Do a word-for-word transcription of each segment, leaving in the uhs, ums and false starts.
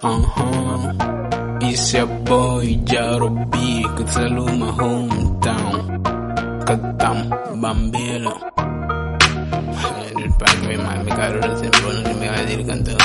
Uh-huh. It's your boy, Jaro B. Kutsalu, my hometown. Katam, Bambela. El pack me man, me caro de tiempo, no me va a decir cantar.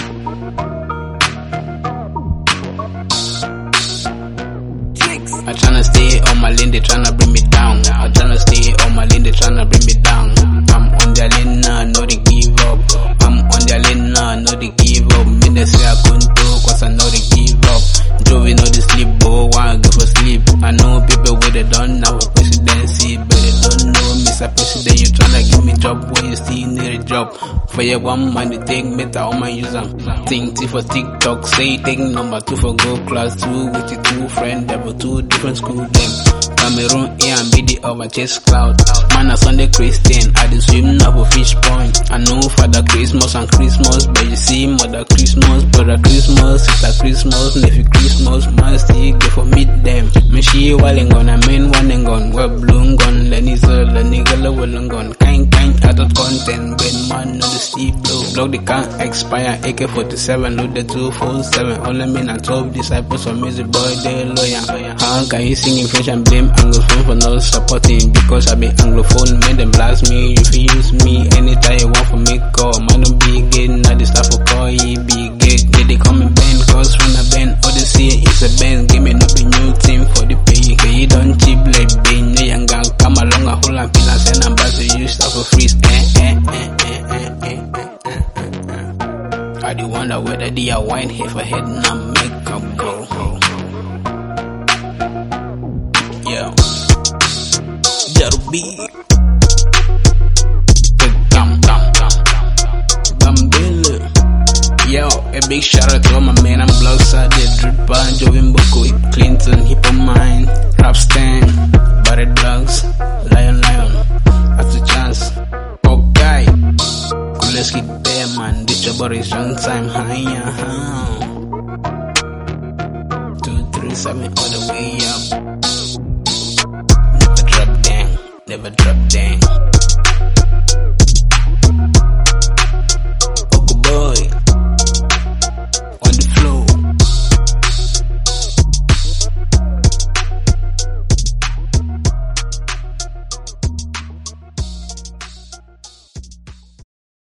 I tryna stay on my lane, they tryna bring me down. I tryna stay on my lane, they tryna bring me down. I'm on their lane now, know they give up. I'm on their lane now, know they give up. Me they say I couldn't do, cause I know they give up. Joey know they sleep, boy, wanna go for sleep. I know people where they don't have a presidency, but they don't know Mister President. You tryna give me job when you still need a job. For your one man, you take meta on my user. Think T for TikTok, say take number two for go class two with your two friends, devil two different school them. Cameroon A and B D over chest cloud. Man a Sunday Christian, I dey swim now for fish point. I know Father Christmas and Christmas, but you see Mother Christmas, Brother Christmas, Sister Christmas, Nephew Christmas, man still go for meet them. Me she walling gun, I mean one and gone, well blown gun, Lenny Zol, Lenny Gala well gun, kind kind adult content, Ben man no the sleep blow. Block the can expire, A K forty-seven, load the two four seven, all them in and twelve disciples of music boy, they loyal. How can you sing in French and blame Anglophone for not supporting? Because I be Anglophone, made them blast me. If you use me anytime you want for me call, man don't be gay, now this stuff for call, he be gay. They, they call me Ben, cause from the Ben, all they see is a Ben. Give me no be new team for the pay. Okay, you don't cheap like Ben, no young gang, come along a whole and peel and send them back to you, stuff for freeze. Eh, eh, eh, eh, eh, eh, eh, eh, eh. I do wonder whether they are wine here for head now make up go. Yeah, Jaro B. Dum dum dum Bambila. Yo, a big shout out to all my man and blogs out there. Dripper, Jovin Boko, Clinton, Hip of Mine, Rapstan, Barrett Blogs, Lion Lion. That's a chance. Okay, cool, let's keep there, man. This your body strong time high. Uh-huh. Two, three, seven, all the way up. Never drop down, never drop down.